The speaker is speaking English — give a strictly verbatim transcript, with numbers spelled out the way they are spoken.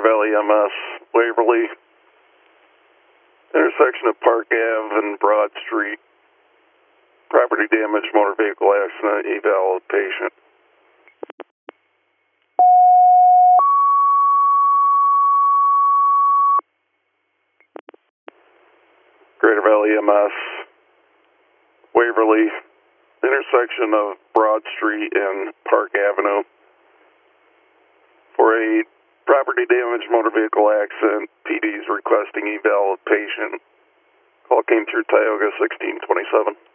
Valley M S, Waverly, intersection of Park Ave and Broad Street. Property damage, motor vehicle accident, eval of patient. Greater Valley M S, Waverly, intersection of Broad Street and Park Avenue. For a property damage, motor vehicle accident, P D is requesting eval of patient. Call came through Tioga sixteen twenty-seven.